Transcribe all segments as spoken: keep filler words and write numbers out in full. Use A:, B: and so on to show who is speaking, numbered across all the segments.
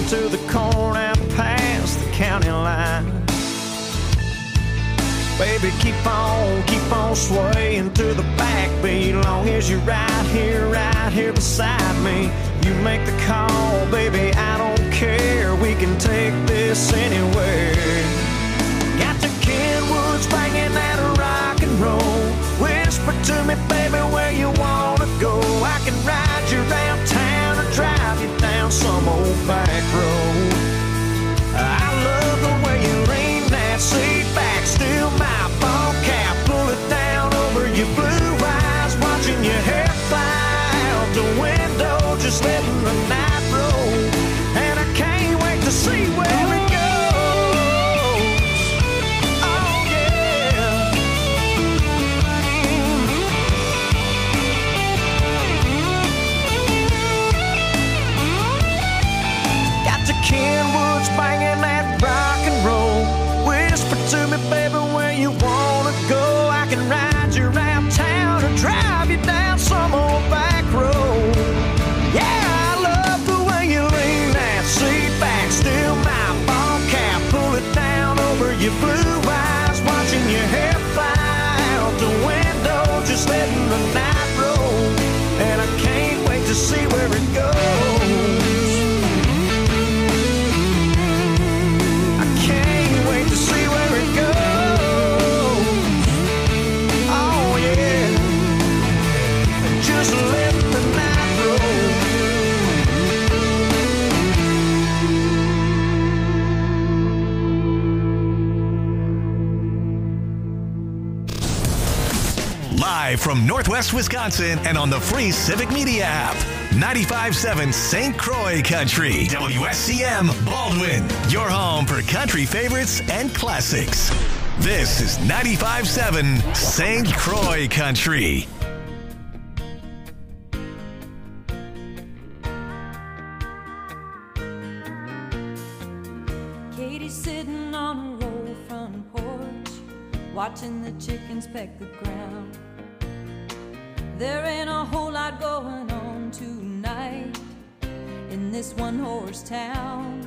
A: to the corn out past the county line. Baby, keep on, keep on swaying to the backbeat, long as you're right here, right here beside me. You make the call, baby, I don't care. We can take this anywhere. Got the Kenwoods banging that rock and roll. Whisper to me, baby, where you wanna go. I can ride you around town or drive you down some old back road. I love the way you lean that seat back, still my ball cap, pull it down over your blue eyes, watching your hair fly out the window, just letting the night roll. And I can't wait to see where it goes. Oh yeah. Got the Kenwoods banging that rock and roll. Whisper to me, baby, where you wanna go. I can ride you around town or drive you down some old back road. Yeah, I love the way you lean that seat back, still my ball cap, pull it down over your blue eyes, watching your hair fly out the window, just letting the night roll. And I can't wait to see where it goes.
B: Live from Northwest Wisconsin and on the free Civic Media app. ninety-five point seven Saint Croix Country. W S C M Baldwin. Your home for country favorites and classics. This is ninety-five point seven Saint Croix Country.
C: Katie's sitting on a roll front porch, watching the chickens peck the ground. There ain't a whole lot going on tonight in this one-horse town.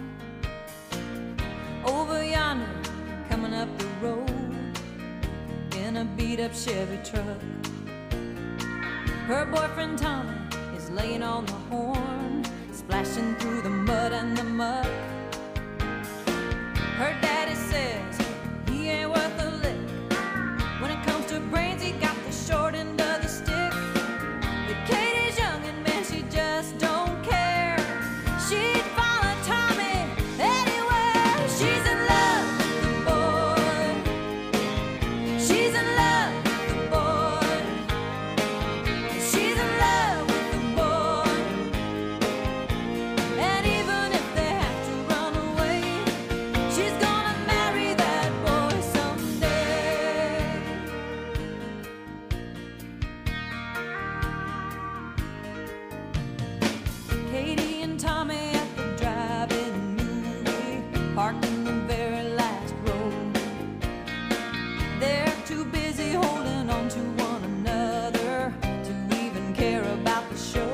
C: Over yonder, coming up the road in a beat-up Chevy truck, her boyfriend Tommy is laying on the horn, splashing through the mud and the muck. Her daddy says he ain't worth a lick. When it comes to brains, he got the short end of the stick. But Katie's young and man, she just don't care. She'd follow Tommy anywhere. She's in love with the boy. She's in love with the boy. She's in love with the boy. And even if they have to run away, she's gonna marry that boy someday. Katie and Tommy at the drive-in movie, parked in the very last row. They're too busy holding on to one another to even care about the show.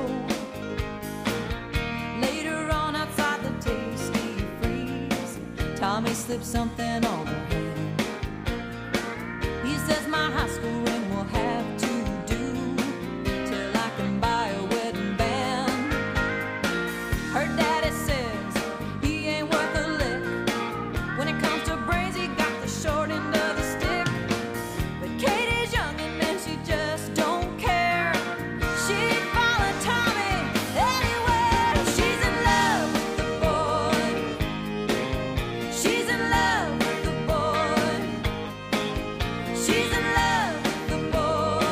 C: Later on outside the Tasty Freeze, Tommy slips something on her hand. He says my high school ring will have to do till I can buy a wedding band. Her daddy says he ain't worth a lick. When it comes to brains, he got the short end of the stick. But Katie's young and man, she just don't care. She'd follow Tommy anywhere. She's in love with the boy. She's in love with the boy. She's in love with the boy.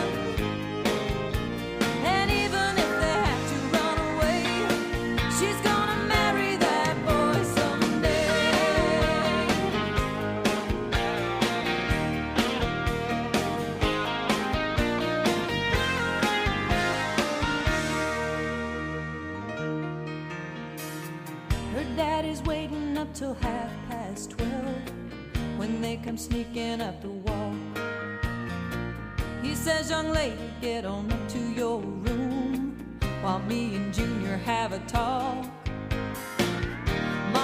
C: And even if they have to run away, she's gonna marry that boy someday. Her daddy's waiting up till half past twelve when they come sneaking up the walk. He says, young lady, get on up to your room while me and Junior have a talk.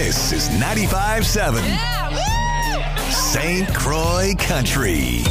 B: This is ninety-five seven Saint Croix Country.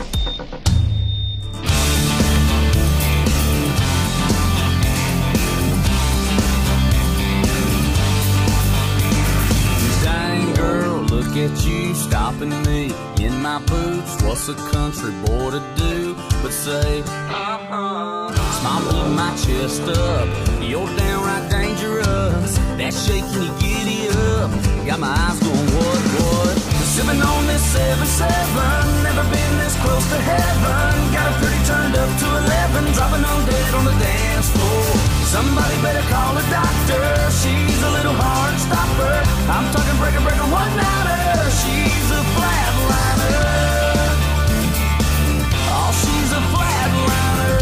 D: Dang girl, look at you stopping me in my boots. What's a country boy to do but say, uh-huh? Smiling my chest up, you're downright dangerous. That shaking you giddy up, got my eyes going what, what? Sipping on this seven seven, never been this close to heaven. Got her pretty turned up to eleven, dropping on dead on the dance floor. Somebody better call a doctor, she's a little hard stopper. I'm talking breaker, breaker, one-nighter, she's a flatliner. Oh, she's a flatliner.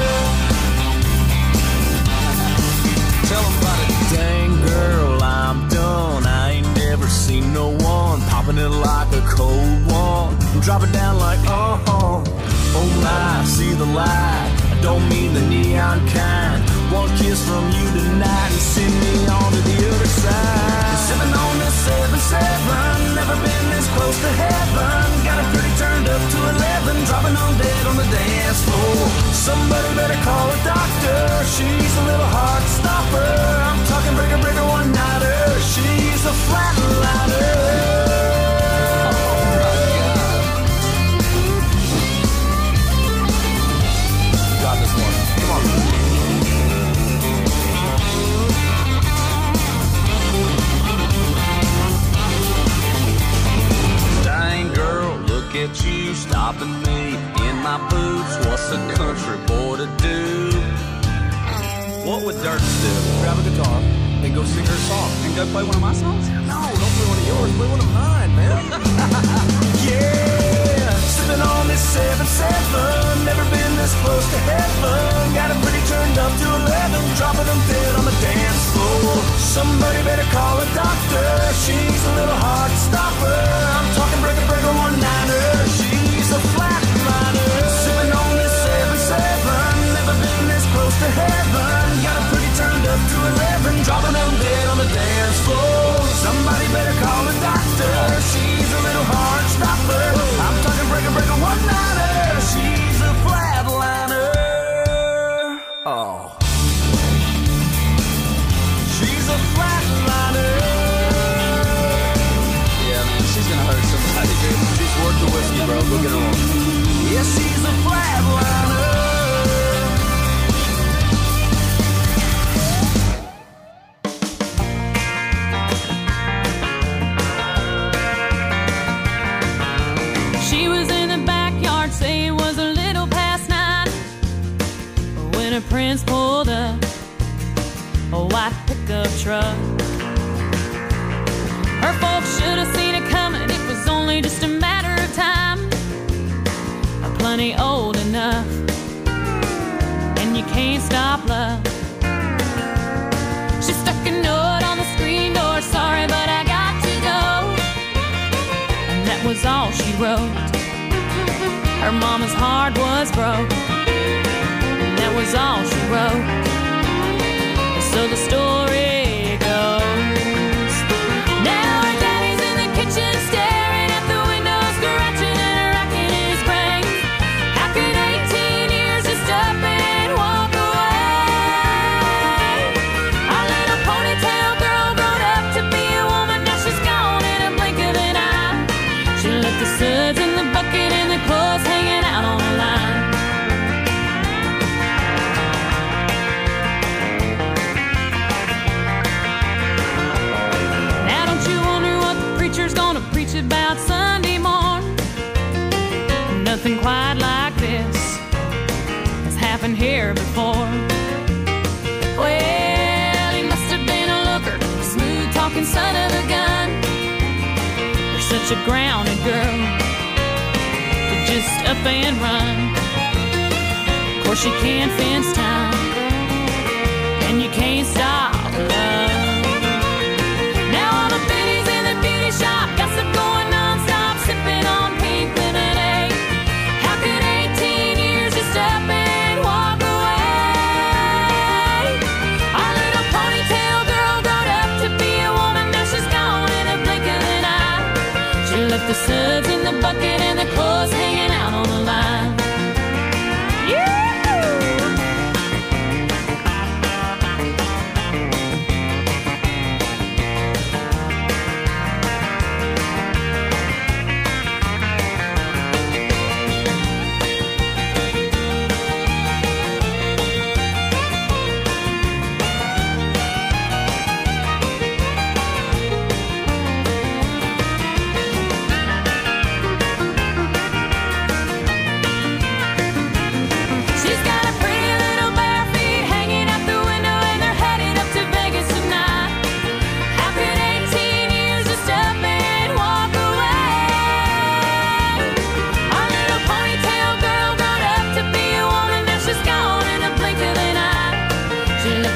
D: Tell them about it. Dang girl, I'm done. I ain't never seen no one popping it like a cold one. Drop it down like, uh-huh. Oh my, see the light. I don't mean the neon kind. One kiss from you tonight and send me on to the other side. Sipping on this seven seven, never been this close to heaven. Got her pretty turned up to eleven, dropping on dead on the dance floor. Somebody better call a doctor, she's a little hard stopper. I'm talking breaker, breaker, one-nighter, she's a flatliner. Got this one. Come on. Dang girl, look at you stopping me in my boots. What's a country boy to do? What would Dirks do? Grab a guitar and go sing her song. And go play one of my songs? No, don't play one of yours. Play one of mine, man. Yeah, sipping on this seven seven, never been this close to heaven. Got her pretty turned up to eleven, dropping them dead on the dance floor. Somebody better call a doctor, she's a little hard stopper. I'm talking breaker, breaker, one-nighter, she's a flatliner. Sipping on this seven seven, never been this close to heaven. Got her pretty turned up to eleven, dropping them dead on the dance floor. Somebody better call a doctor, she's a little hard stopper. I'm talking breaker, breaker, one-nighter, she's a flatliner. Oh, she's a flatliner. Yeah, man, she's gonna hurt somebody, dude. She's worth the whiskey, bro. Go get her on. Yeah, she's a flatliner.
C: She was in the backyard, say it was a little past nine, when her prince pulled up a white pickup truck. Her folks should have seen it coming, it was only just a matter of time. Plenty old enough, and you can't stop love. She stuck a note on the screen door, sorry but I got to go. And that was all she wrote. Her mama's heart was broke, and that was all she wrote. And so the story goes, now her daddy's in the kitchen staring at the window, scratching and racking his brain. How could eighteen years just up and walk away? Our little ponytail girl grown up to be a woman, now she's gone in a blink of an eye. She left the suds in the bucket and the clothes hanging out on the line. Now don't you wonder what the preacher's gonna preach about Sunday morn? Nothing quite like this has happened here before. Well, he must have been a looker, a smooth talking son of a gun. You're such a grounded girl, just up and run. Of course you can't fence time, and you can't stop love. Now all the biddies in the beauty shop, gossip going non-stop, sipping on pink lemonade. How could eighteen years just up and walk away? Our little ponytail girl grown up to be a woman, now she's gone in a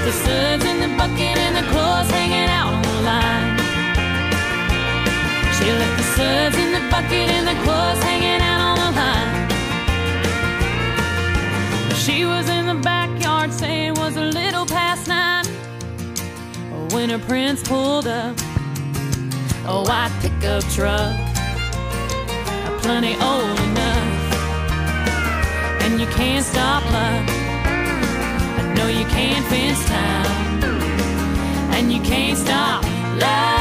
C: the suds in the bucket and the clothes hanging out on the line. She left the suds in the bucket and the clothes hanging out on the line. She was in the backyard saying it was a little past nine when her prince pulled up a white pickup truck, plenty old enough. And you can't stop love, no you can't fence time, and you can't stop love.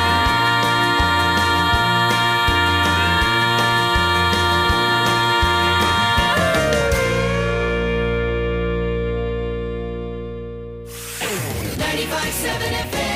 E: ninety-five seven F M.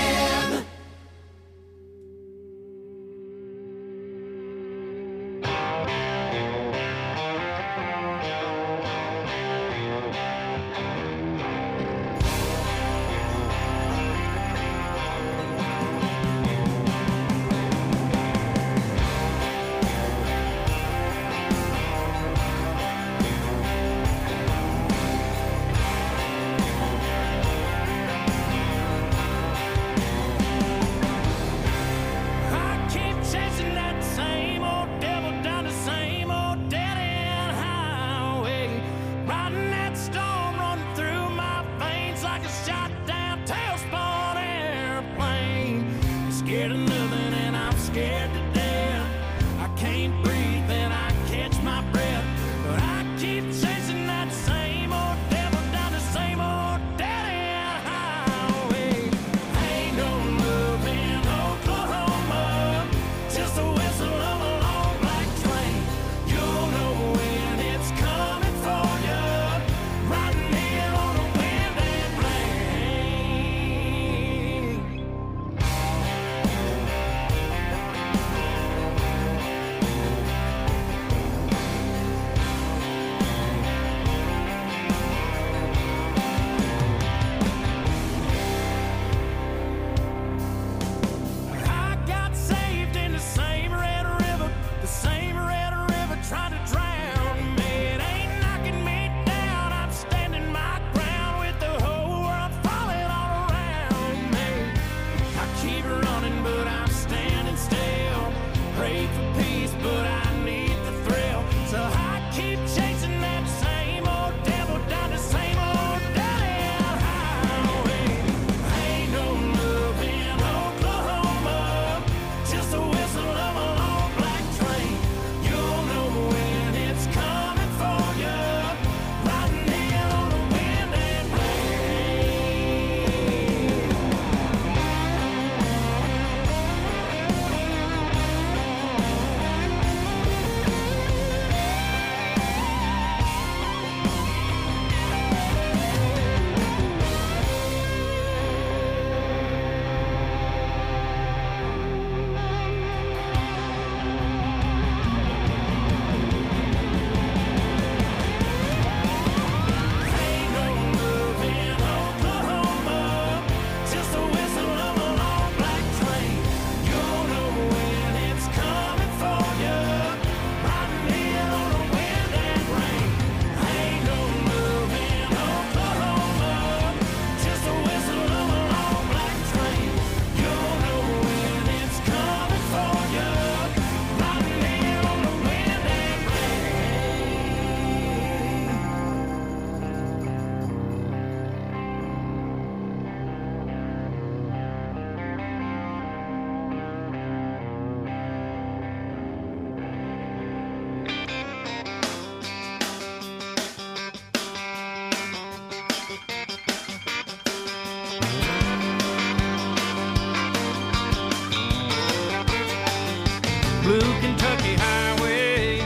F: Blue Kentucky Highway,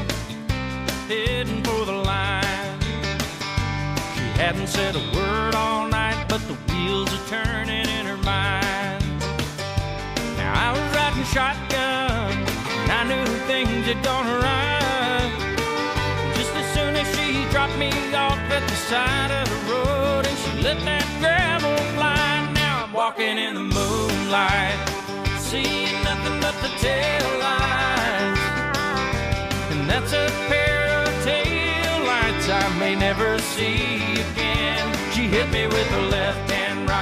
F: heading for the line. She hadn't said a word all night, but the wheels are turning in her mind. Now I was riding shotgun, and I knew things had gone right. Just as soon as she dropped me off at the side of the road, and she let that gravel fly. Now I'm walking in the moonlight, seeing nothing but the tail lights, and that's a pair of tail lights I may never see again. She hit me with her left hand right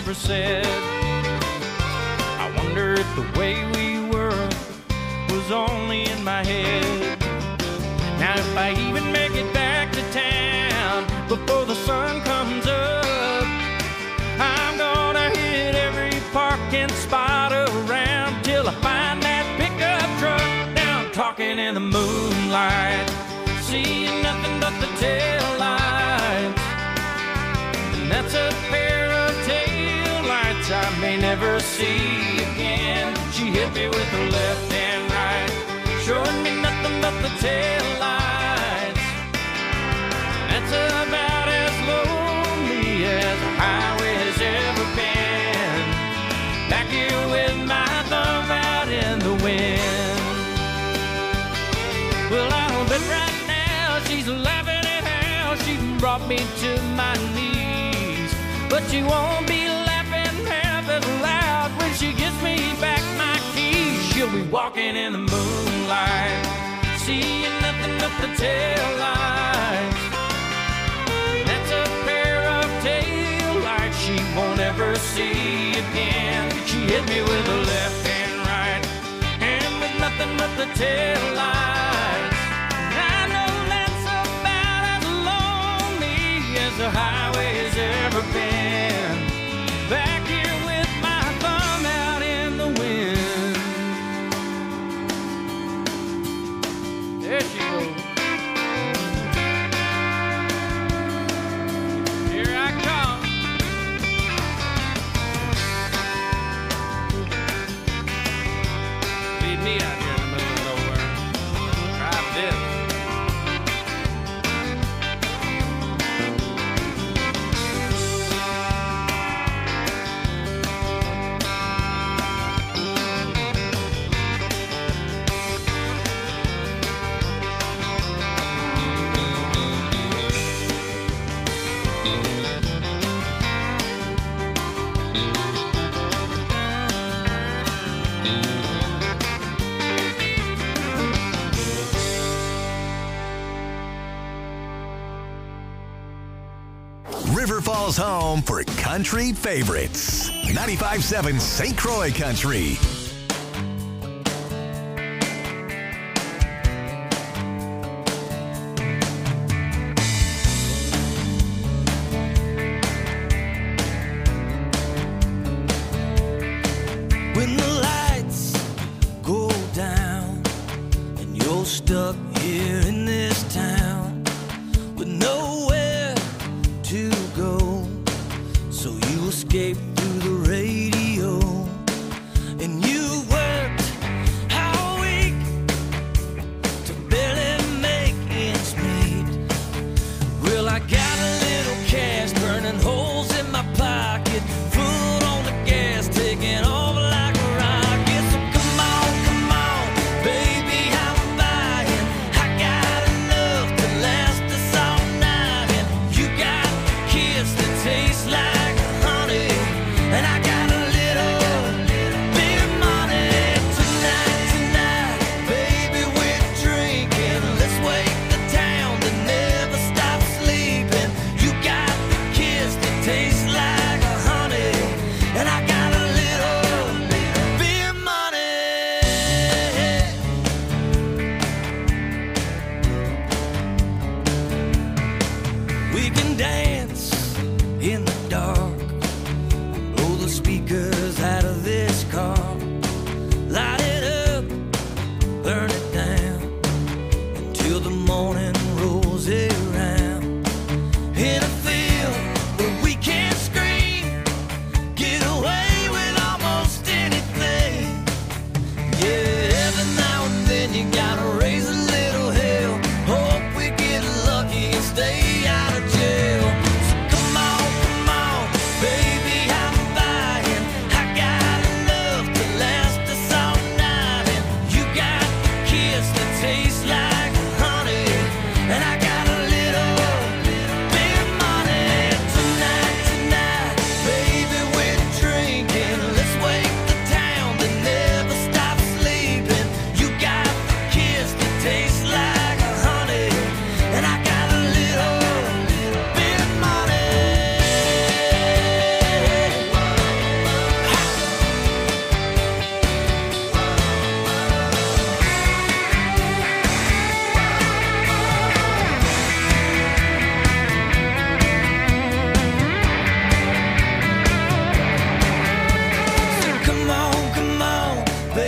F: never said. I wonder if the way we were was only in my head. Now if I even make it back to town before the sun comes up, I'm gonna hit every parking spot around till I find that pickup truck. Now I'm talking in the moonlight, seeing nothing but the taillights, and that's a pair of taillights I may never see again. She hit me with her left and right, showing me nothing but the taillights. That's about as lonely as a highway has ever been. Back here with my thumb out in the wind. Well, I'll bet right now she's laughing at how she brought me to my knees, but she won't be laughing half as loud when she gives me back my keys. She'll be walking in the moonlight, seeing nothing but the taillights. That's a pair of taillights she won't ever see again. She hit me with the left and right, and with nothing but the taillights. I know that's about as lonely as the highway has ever been. Back here with my thumb out in the wind. There she goes. Here I come. Leave me out here in the middle of nowhere. Try this.
B: River Falls home for country favorites. ninety-five point seven Saint Croix Country.
D: When the lights go down and you're stuck here in this town with nowhere to go, so you escape through the radio, and you worked all week to barely make ends meet. Well, I got a little cash burning holes in my pocket, foot on the gas, taking off like a rocket. So come on, come on, baby, I'm buying. I got enough to last us all night, and you got a kiss that tastes like honey.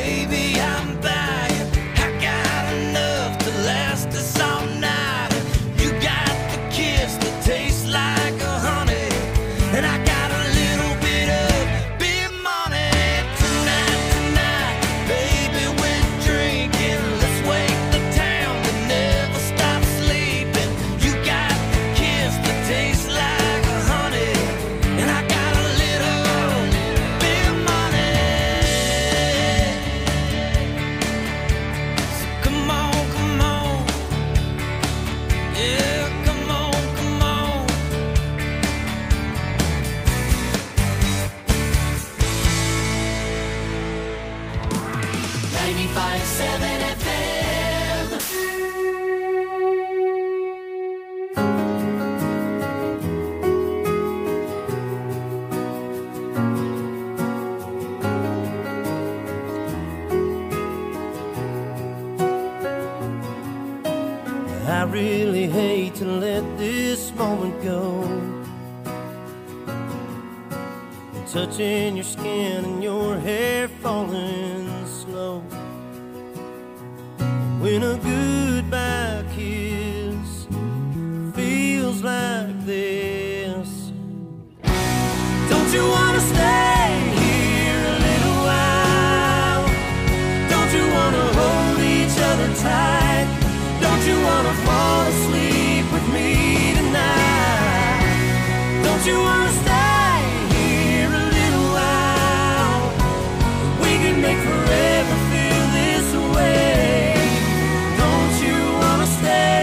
D: baby, I'm buying. I got enough to last us all night. You got the kiss that tastes like a honey, and I got a little bit of big money. Tonight, tonight, baby, we're drinking. Let's wake the town that never stops sleeping. You got the kiss that tastes like a honey, and I got a little bit of money. So come on, come on. Yeah, come on, come on.
E: ninety-five seven F M.
G: I really hate to let this moment go. Touching your skin and your hair falling slow. When a goodbye kiss feels like this. Don't you wanna stay here a little while? Don't you wanna hold each other tight? Don't you wanna fall asleep with me tonight? Don't you wanna stay here a little while? We can make forever feel this way. Don't you wanna stay?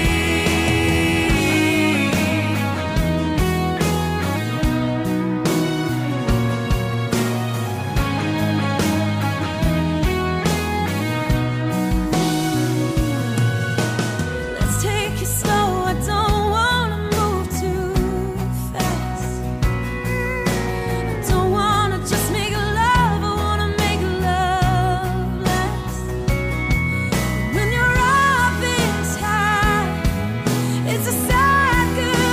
C: Let's take it slow. I don't wanna move too fast. I don't wanna just make love. I wanna make love last. When you're up this high, it's a sad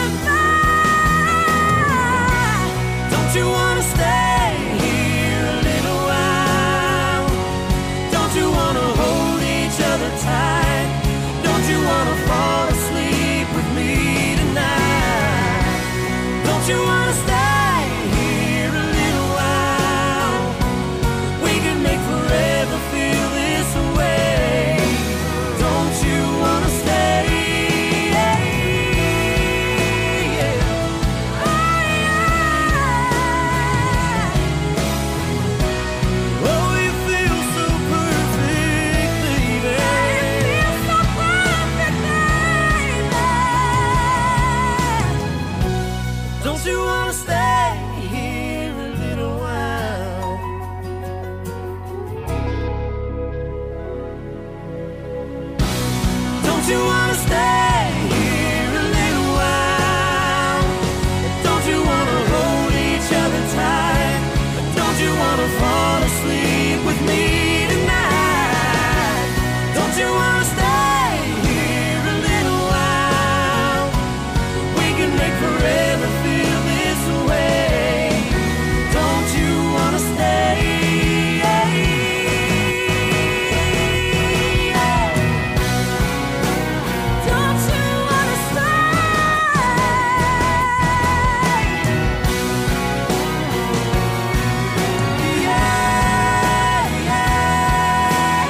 C: goodbye.
G: Don't you wanna stay here a little while? Don't you wanna hold each other tight? Don't you wanna fall asleep with me tonight? Don't you wanna stay here a little while? We can make forever feel this way. Don't you wanna stay? Oh, you feel so perfect, baby. Don't you wanna stay here a little while? Don't you wanna stay here a little while? Don't you wanna hold each other tight? Don't you wanna fall asleep with me tonight? Don't you wanna stay here a little while? We can make forever feel this way. Don't you wanna stay?
C: Don't you wanna stay?
G: Yeah, yeah,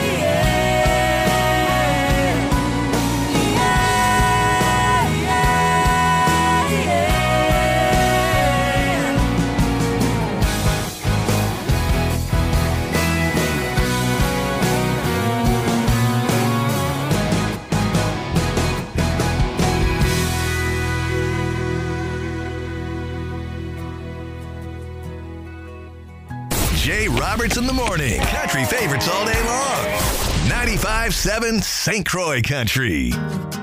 B: Jay Roberts in the morning. Country favorites all day long. ninety-five seven Saint Croix Country.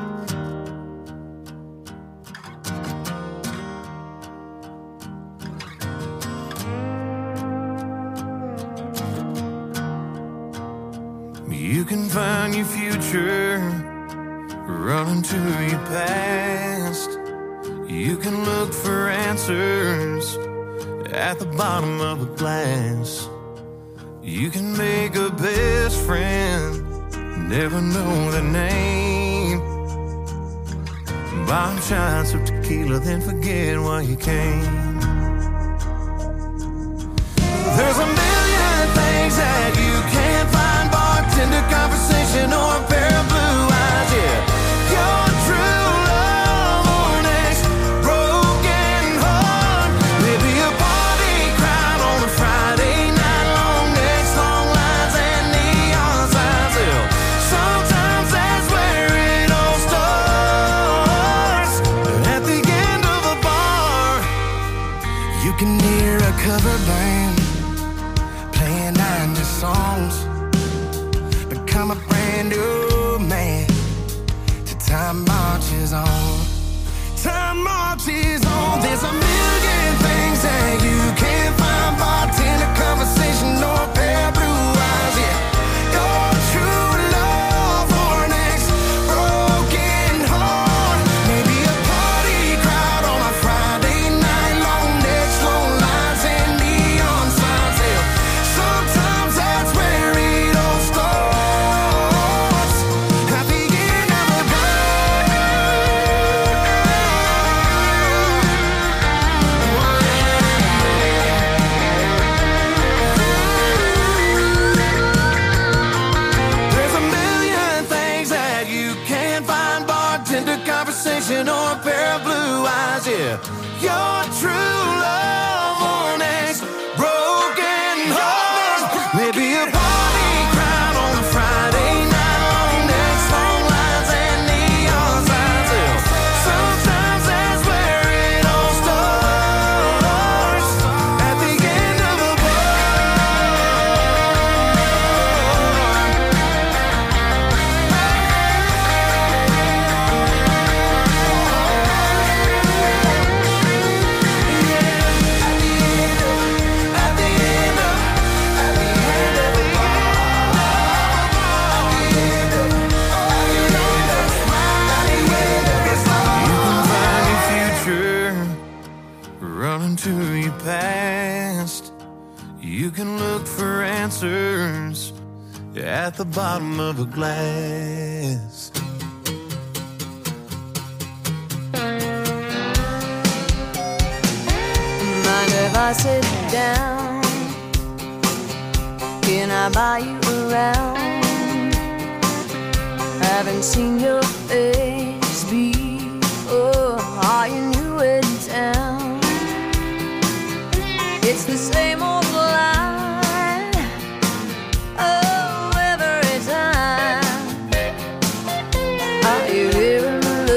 D: You can find your future running to your past. You can look for answers at the bottom of a glass.
H: You can make a best friend, never know the name. Buy shots of tequila, then forget why you came. There's a million things that you can't find. Bartender conversation or a pair of blue eyes, yeah. Your true love or next broken heart. Maybe a party crowd on a Friday night. Long necks, long lines, and neon signs. Hell, sometimes that's where it all starts. At the end of a bar, you can hear a cover band playing nineties songs. Become a brand new man till time marches on. Time marches on. There's a million things that you can't find. Bartender conversation or a pair of blue eyes, yeah. Your true love or an ex-broken heart. Maybe a party crowd on a Friday night. Long necks, long lines, and neon signs. Hell, sometimes that's where it all starts. At the end of a There's a million things that you can't find. Bartender conversation or a pair of blue eyes, yeah. Your true love or an ex-broken heart. Maybe a party crowd on a Friday night. Long necks, long lines, and neon signs. Hell, sometimes that's where it all starts. At the end of a running to your past. You can look for answers at the bottom of a glass.
C: Mind if I sit down? Can I buy you around? Haven't seen your face before. Are you new in town? It's the same old line. Oh, every time. Are you here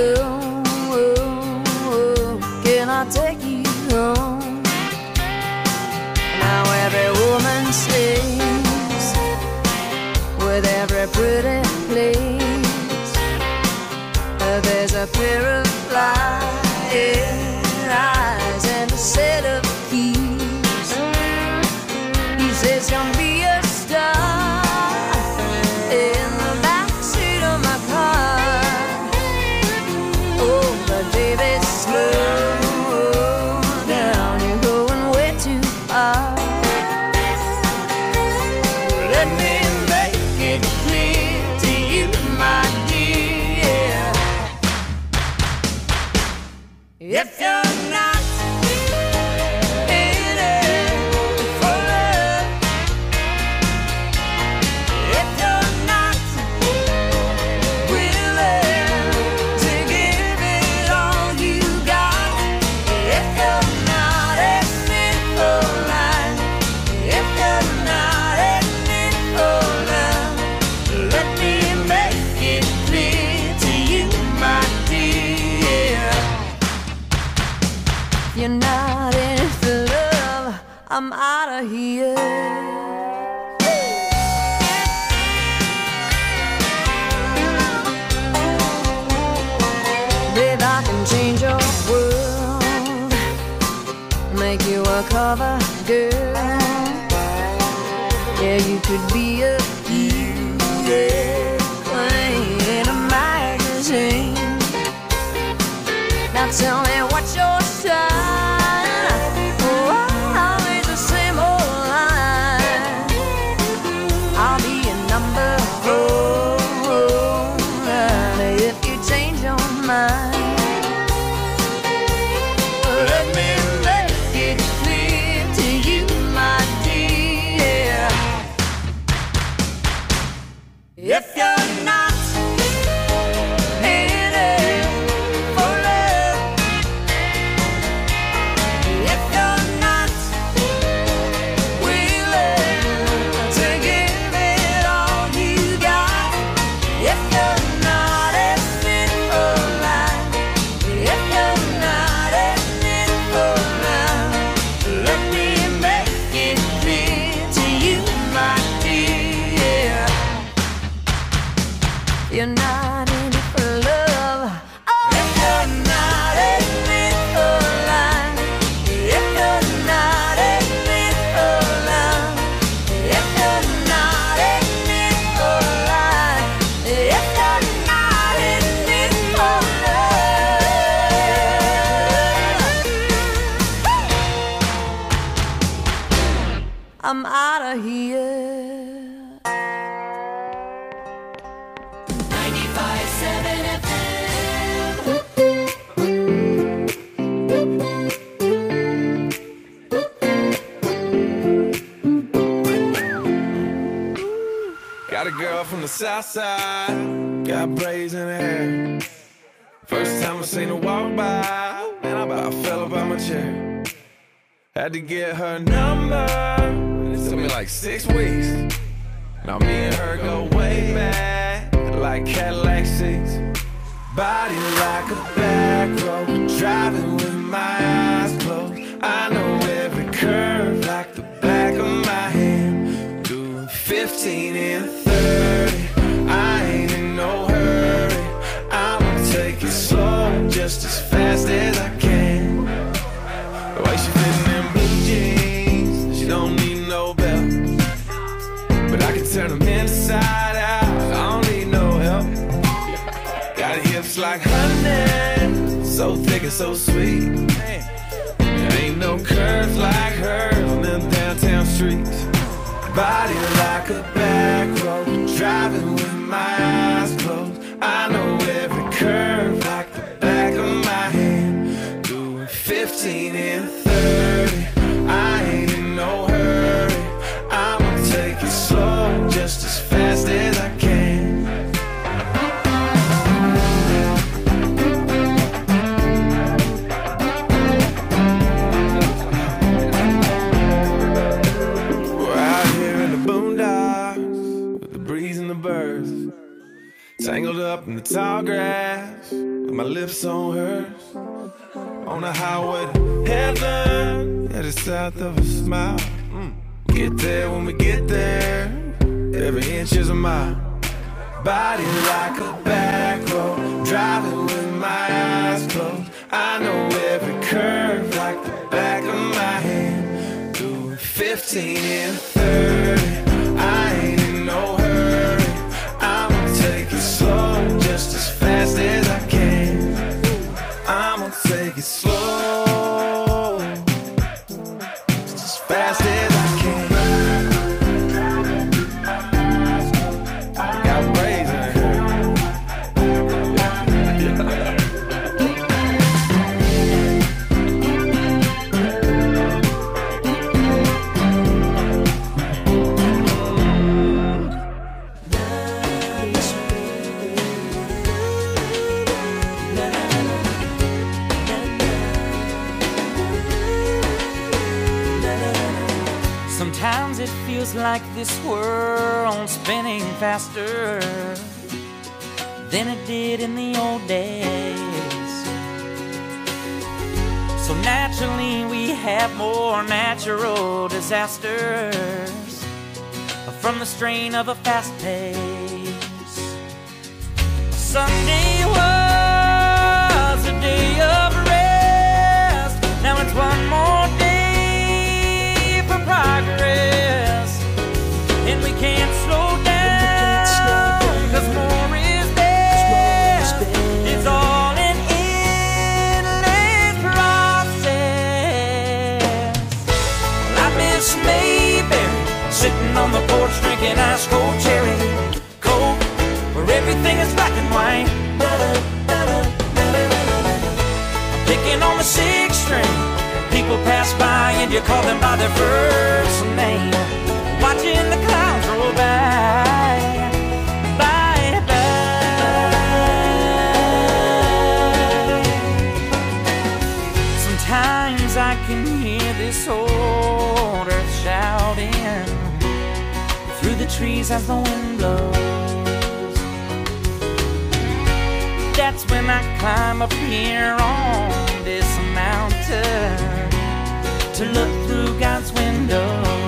C: alone? Can I take you home? Now every woman stays with every pretty place. There's a pair of flying eyes and a set of keys. He says, come be a star in the backseat of my car. Oh, but baby, slow down, you're going way too far. Let me make it clear to you, my dear. If you're not in it for love, if you're not willing to give it all you got, if you're not in it for life, if you're not in it for love, let me make it clear to you, my dear. If you're not in it for love, I'm out of here. Babe, I can change your world, make you a cover girl. Yeah, you could be a queen in a magazine. Now tell me what's your sign? Oh, always the same old line.
G: If you're not in it for love, if you're not willing to give it all you got, if you're not in it for life, if you're not in it for love, let me make it clear to you, my dear. You're not in it for love. Oh, if you're not in it for life, if you're not in it for love, if you're not in it for life, if you're not in it for love, I'm out of here.
E: ninety-five seven F M.
H: Got a girl from the south side, got braids in her hair. First time I seen her walk by, man, I about fell up out my chair. Had to get her number, it took me like six weeks. Now me and her go way back, like Cadillac seats. Body like a back road, driving with my eyes closed. I know every curve like the back of my hand. Doing fifteen and thirty, I ain't in no hurry. I'ma take it slow, just as fast as I can. The way she fitting in blue jeans, she don't need no belt, but I can turn them inside out, I don't need no help. Got hips like honey, so thick and so sweet. There ain't no curves like hers on them downtown streets. Body like a back road, driving with my eyes closed. I know every curve like the back of my hand. Doing fifteen and thirty, I ain't in no hurry. I'ma take it slow, just as fast as I can. We're out here in the boondocks with the breeze and the birds, tangled up in the tall grass with my lips on hers. On the highway to heaven, yeah, the south of a smile. Mm. Get there when we get there, every inch is a mile. Body like a back road, driving with my eyes closed. I know every curve like the back of my hand. Doing fifteen and thirty, I ain't in no hurry. I'ma take it slow, just as fast as I can. I'ma take it slow, just as fast as I can. Got braids in her hair.
I: Sometimes it feels like this world's spinning faster than it did in the old days. So naturally we have more natural disasters from the strain of a fast pace. Sunday was a day of rest, now it's one more day for progress, and we can't slow down, cause more is best. It's all an endless process. Well, I miss Mayberry, sitting on the porch drinking ice cold cherry coke, where everything is black and white. Picking on the sixth string, people pass by and you call them by their first name. Watching the clouds roll by, trees as the wind blows. That's when I climb up here on this mountain to look through God's window.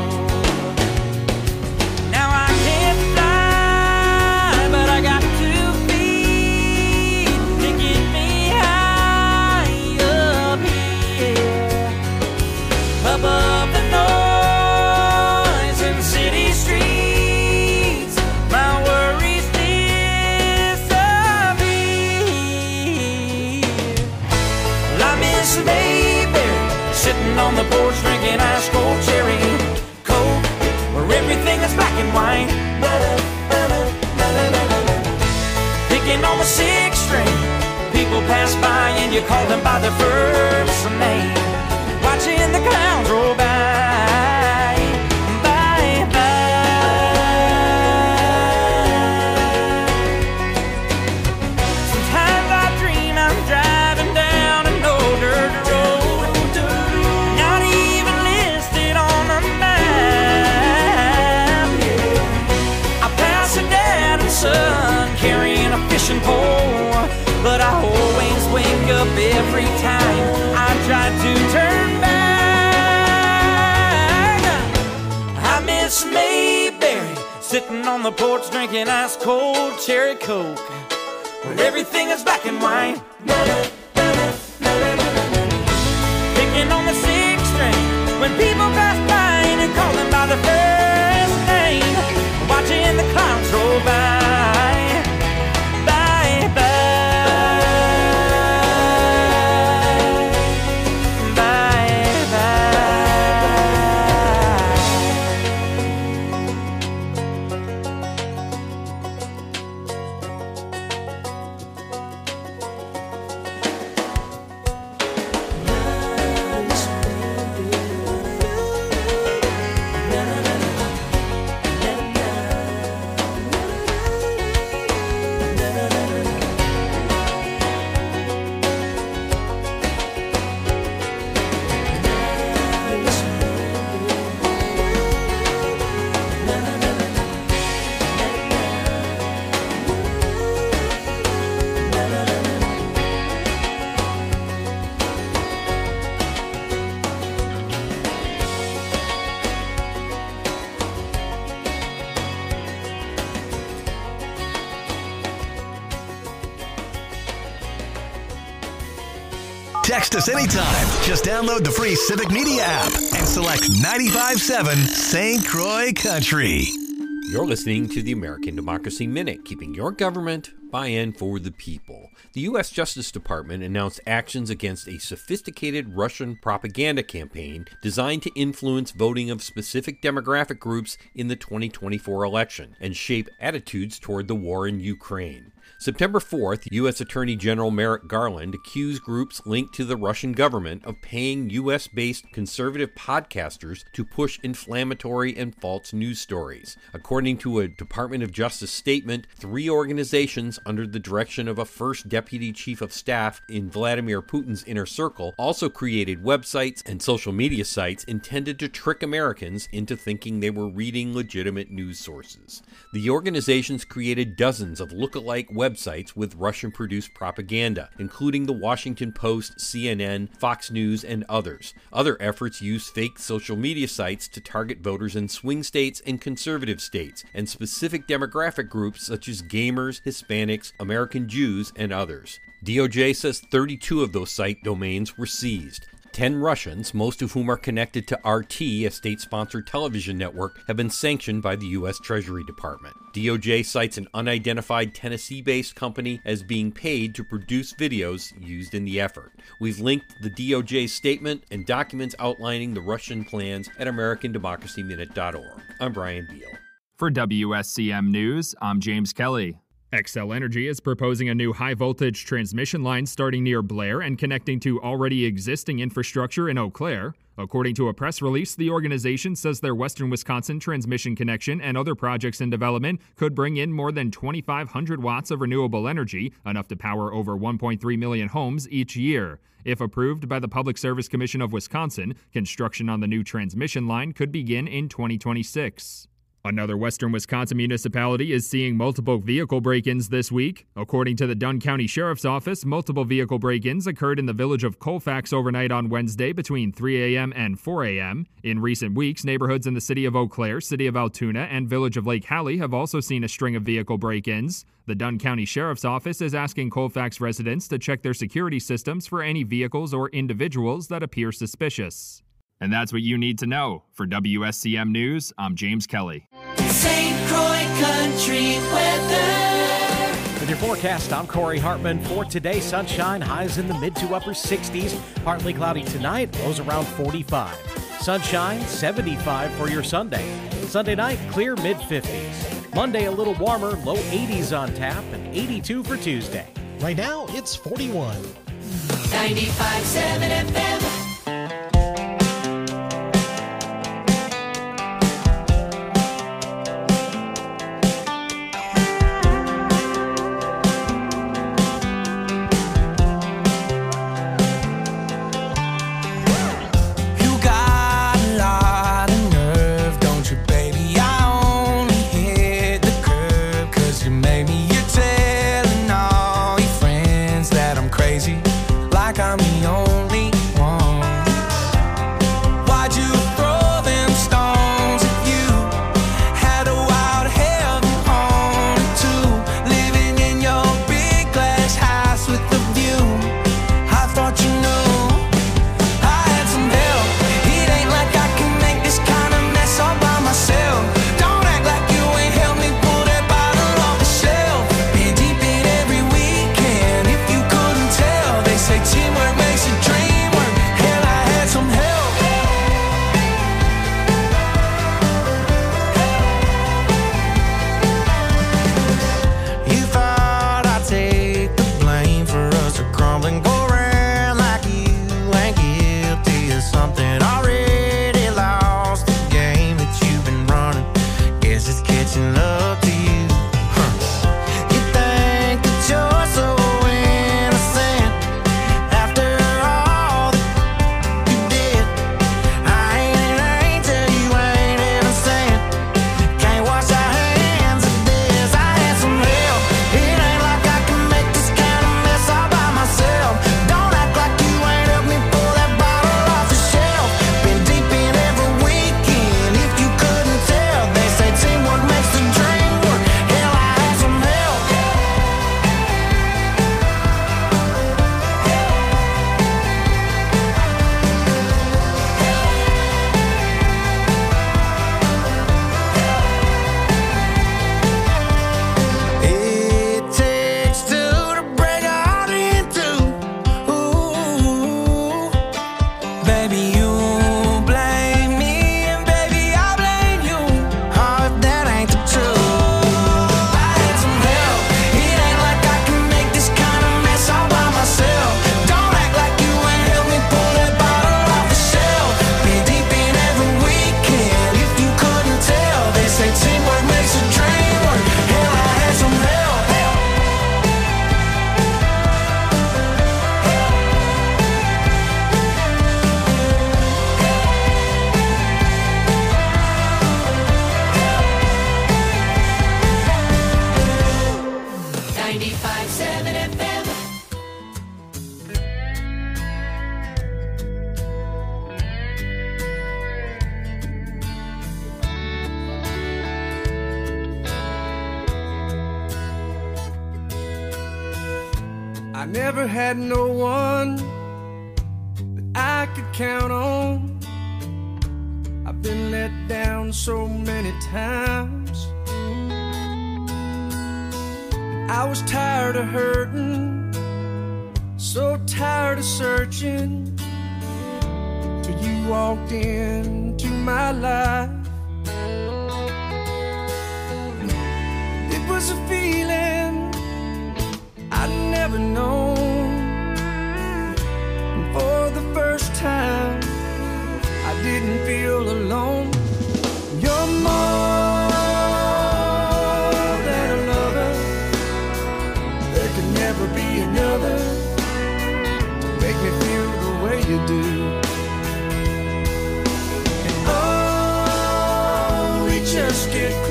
I: Now I can't fly, but I got two feet to get me high up here, above the noise in city streets. My worries disappear. Well, I miss Mayberry, sitting on the porch drinking ice cold cherry Coke, where everything is black and white. Picking on the sixth string, people pass by and you call them by their first name. Watching the clowns roll by, by, by. Sometimes I dream I'm driving down an old dirt road, not even listed on the map. I pass a dad and son carrying a fishing pole, but I always wake up every time I try to turn back. I miss Mayberry, sitting on the porch drinking ice cold cherry Coke, where everything is black and white. Picking on the sixth string, when people pass by and you call them by their first name. Watching the clouds roll by, by, by.
B: Text us anytime. Just download the free Civic Media app and select ninety-five point seven Saint Croix Country.
J: You're listening to the American Democracy Minute, keeping your government by and for the people. The U S Justice Department announced actions against a sophisticated Russian propaganda campaign designed to influence voting of specific demographic groups in the twenty twenty-four election and shape attitudes toward the war in Ukraine. September fourth, U S Attorney General Merrick Garland accused groups linked to the Russian government of paying U S-based conservative podcasters to push inflammatory and false news stories. According to a Department of Justice statement, three organizations under the direction of a first deputy chief of staff in Vladimir Putin's inner circle also created websites and social media sites intended to trick Americans into thinking they were reading legitimate news sources. The organizations created dozens of lookalike websites with Russian-produced propaganda, including the Washington Post, C N N, Fox News, and others. Other efforts use fake social media sites to target voters in swing states and conservative states, and specific demographic groups such as gamers, Hispanics, American Jews, and others. D O J says thirty-two of those site domains were seized. Ten Russians, most of whom are connected to R T, a state-sponsored television network, have been sanctioned by the U S Treasury Department. D O J cites an unidentified Tennessee-based company as being paid to produce videos used in the effort. We've linked the D O J statement and documents outlining the Russian plans at American Democracy Minute dot org. I'm Brian Beal.
K: For W S C M News, I'm James Kelly. Xcel Energy is proposing a new high-voltage transmission line starting near Blair and connecting to already existing infrastructure in Eau Claire. According to a press release, the organization says their Western Wisconsin transmission connection and other projects in development could bring in more than twenty-five hundred watts of renewable energy, enough to power over one point three million homes each year. If approved by the Public Service Commission of Wisconsin, construction on the new transmission line could begin in twenty twenty-six. Another western Wisconsin municipality is seeing multiple vehicle break-ins this week. According to the Dunn County Sheriff's Office, multiple vehicle break-ins occurred in the village of Colfax overnight on Wednesday between three a.m. and four a.m. In recent weeks, neighborhoods in the city of Eau Claire, city of Altoona, and village of Lake Hallie have also seen a string of vehicle break-ins. The Dunn County Sheriff's Office is asking Colfax residents to check their security systems for any vehicles or individuals that appear suspicious. And that's what you need to know. For W S C M News, I'm James Kelly.
G: Saint Croix Country Weather.
L: With your forecast, I'm Corey Hartman. For today, sunshine, highs in the mid to upper sixties. Partly cloudy tonight, lows around forty-five. Sunshine, seventy-five for your Sunday. Sunday night, clear mid fifties. Monday, a little warmer, low eighties on tap, and eighty-two for Tuesday.
M: Right now, it's forty-one.
E: ninety-five point seven F M.
H: Like I'm the only one.
N: I never had no one that I could count on. I've been let down so many times. I was tired of hurting, so tired of searching, till you walked into my life. It was a feeling I'd never known, and for the first time I didn't feel alone. You're more than a lover, there can never be another to make me feel the way you do. And oh, we just get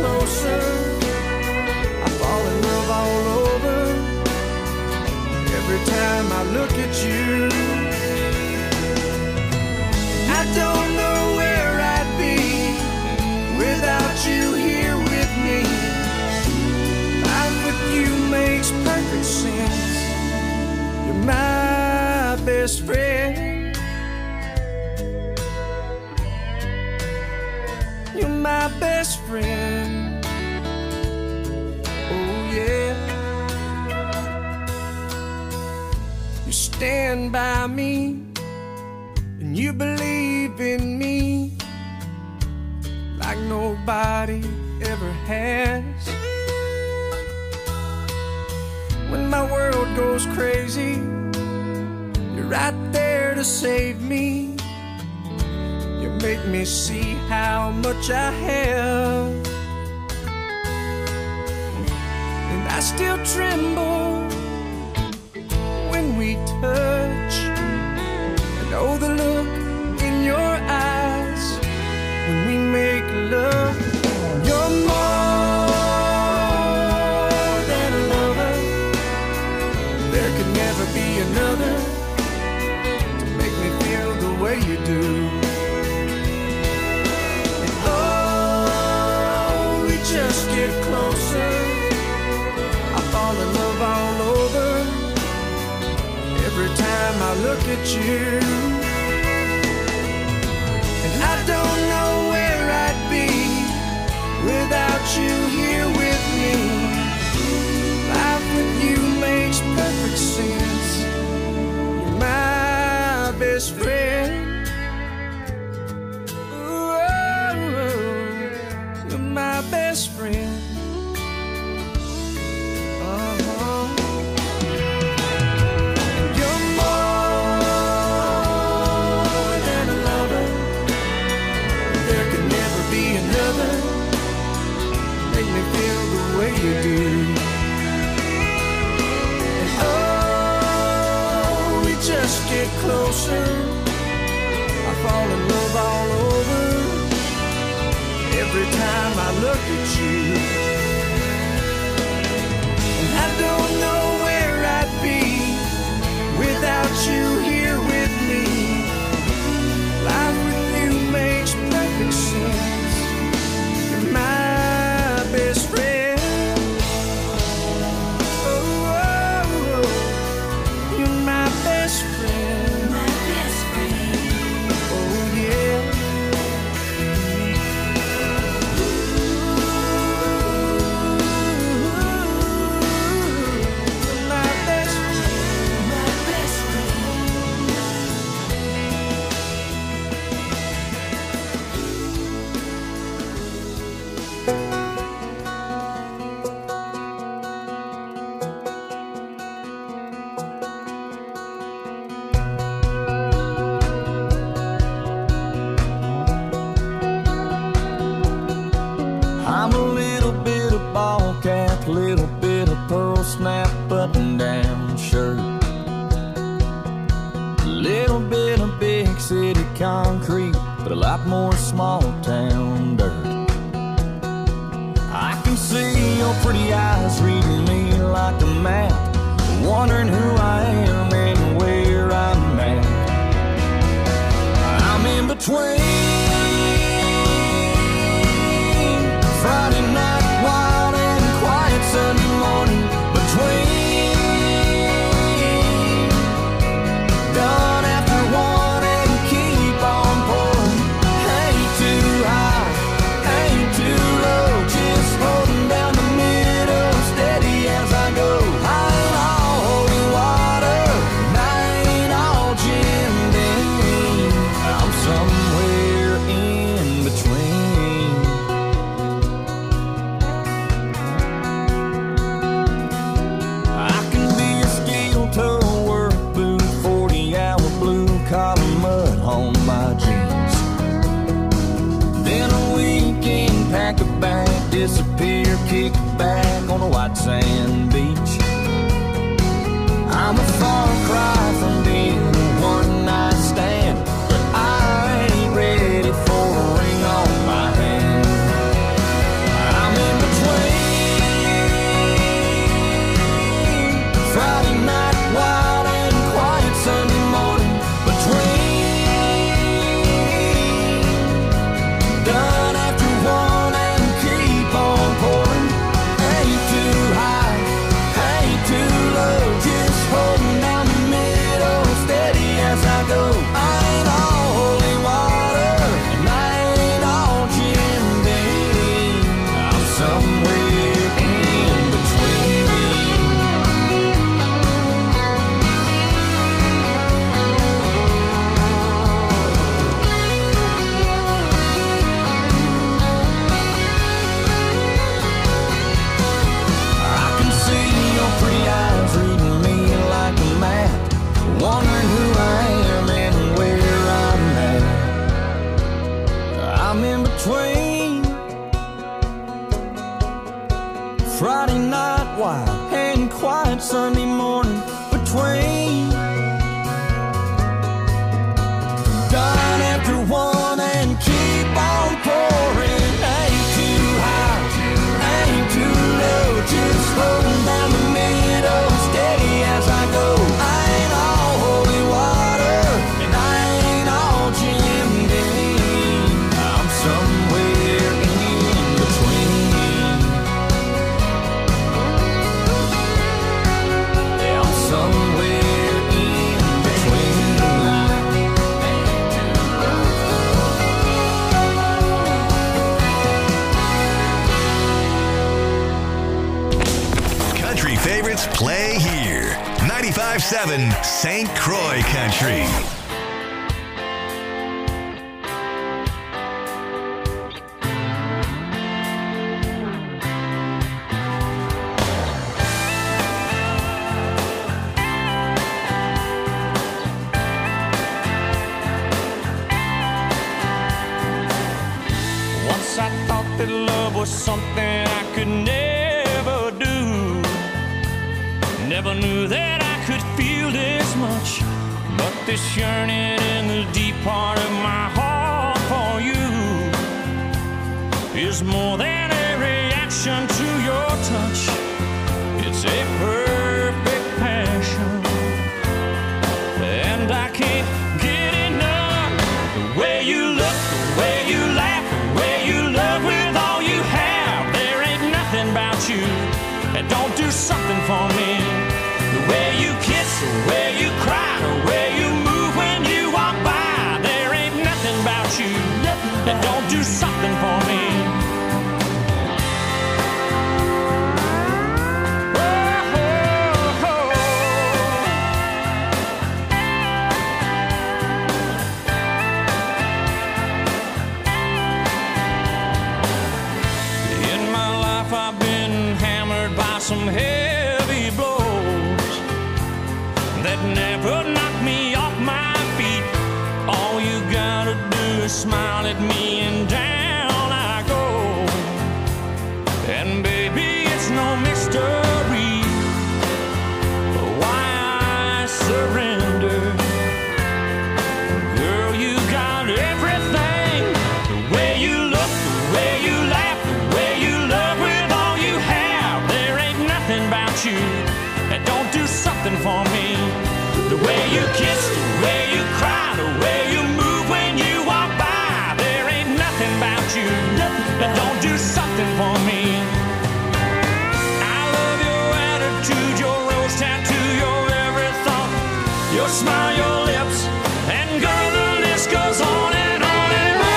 N: at you. I don't know where I'd be without you here with me. Life with you makes perfect sense. You're my best friend. You're my best friend. Oh yeah. You stand by me and you believe in me like nobody ever has. When my world goes crazy, you're right there to save me. You make me see how much I have, and I still tremble when we touch. And oh, the look in your eyes when we make love. You're more than a lover. There could never be another to make me feel the way you do. Just get closer, I fall in love all over every time I look at you. And I don't know where I'd be without you here with me. Life with you makes perfect sense. You're my best friend. My best friend. Uh-huh. You're more than a lover. There could never be another. Make me feel the way you do. And oh, we just get closer. I fall in love all over every time I look at you. And I don't know where I'd be without you here with me. Life with you makes perfect sense. You're my best friend. Oh, oh, oh. You're my best friend. My best friend. Oh yeah.
D: I'm a little bit of ball cap, little bit of pearl snap button down shirt, a little bit of big city concrete, but a lot more small town dirt. I can see your pretty eyes reading me like a map, wondering who I am and where I'm at. I'm in between Friday night wild and quiet Sunday morning, between done after one and keep on pouring. Ain't too high, ain't too low, just holding down the middle, steady as I go. I ain't all holy water, and I ain't all Jim Beam. I'm somewhere in between. I can be a steel toe work boot, forty hour blue collar mud on my jeans. Then a weekend pack a bag, disappear, kick back on a white sand beach. I'm a far cry from being a one night stand, but I ain't ready for a ring on my hand. I'm in between Friday night wild and quiet Sunday
B: favorites play here. ninety-five seven Saint Croix Country.
F: Once I thought that love was something I could never do. Never knew that I could feel this much. But this yearning in the deep part of my heart for you is more than a reaction to your touch. It's a perfect passion, and I can't get enough. The way you look, the way you laugh, the way you love with all you have. There ain't nothing about you that don't do something for me. The way you kiss, the way you cry, the way you move when you walk by. There ain't nothing about you that don't do something for me. Some heavy blows that never knock me off my feet. All you gotta do is smile at me and down I go. And baby, it's no mystery why I surrender. Girl, you got everything. The way you look, the way you laugh, the way you love with all you have. There ain't nothing about you that don't do something for me. The way you kiss, the way you cry, the way you move when you walk by. There ain't nothing about you that don't do something for me. I love your attitude, your rose tattoo, your every thought, your smile, your lips, and girl, the list goes on and on and on.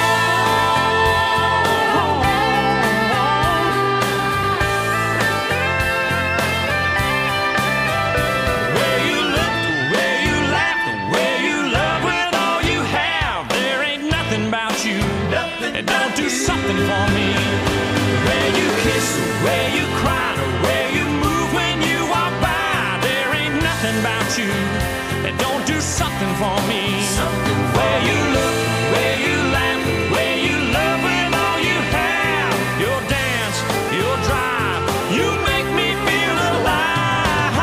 F: Don't do something for me. The way you kiss, the way you cry, the way you move when you walk by. There ain't nothing about you that don't do something for me. Something the way you look, the way you laugh, the way you love with all you have. Your dance, your drive, you make me feel alive.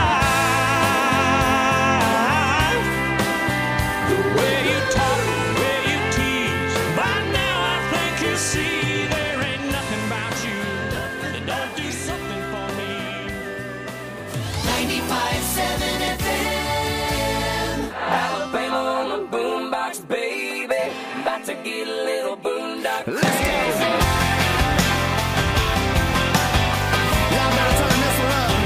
F: The way you talk, the way you tease, by now I think you see there ain't nothing about you that don't do something for me.
E: ninety-five seven F M.
D: Alabama on the boombox, baby. About to get a little boondock. Let's go.
H: Y'all better turn this one up.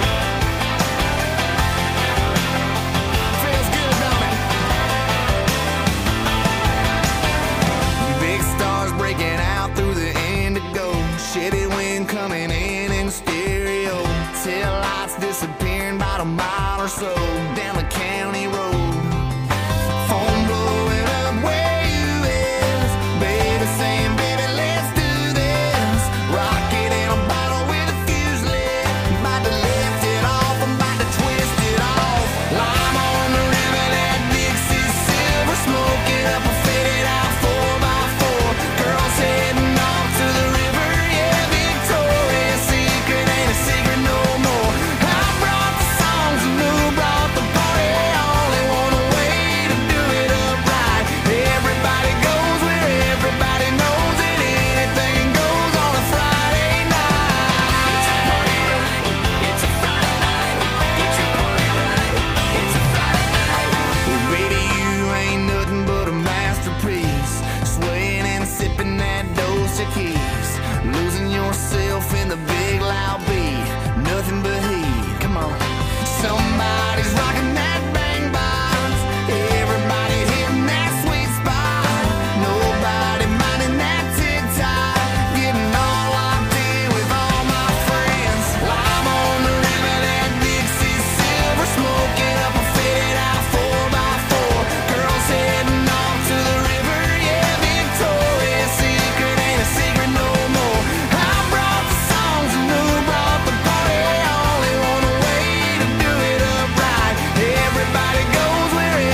H: Feels good, don't it? Big stars breaking out through the indigo. Shitty wind coming in in stereo. Tail lights disappearing about a mile or so. Down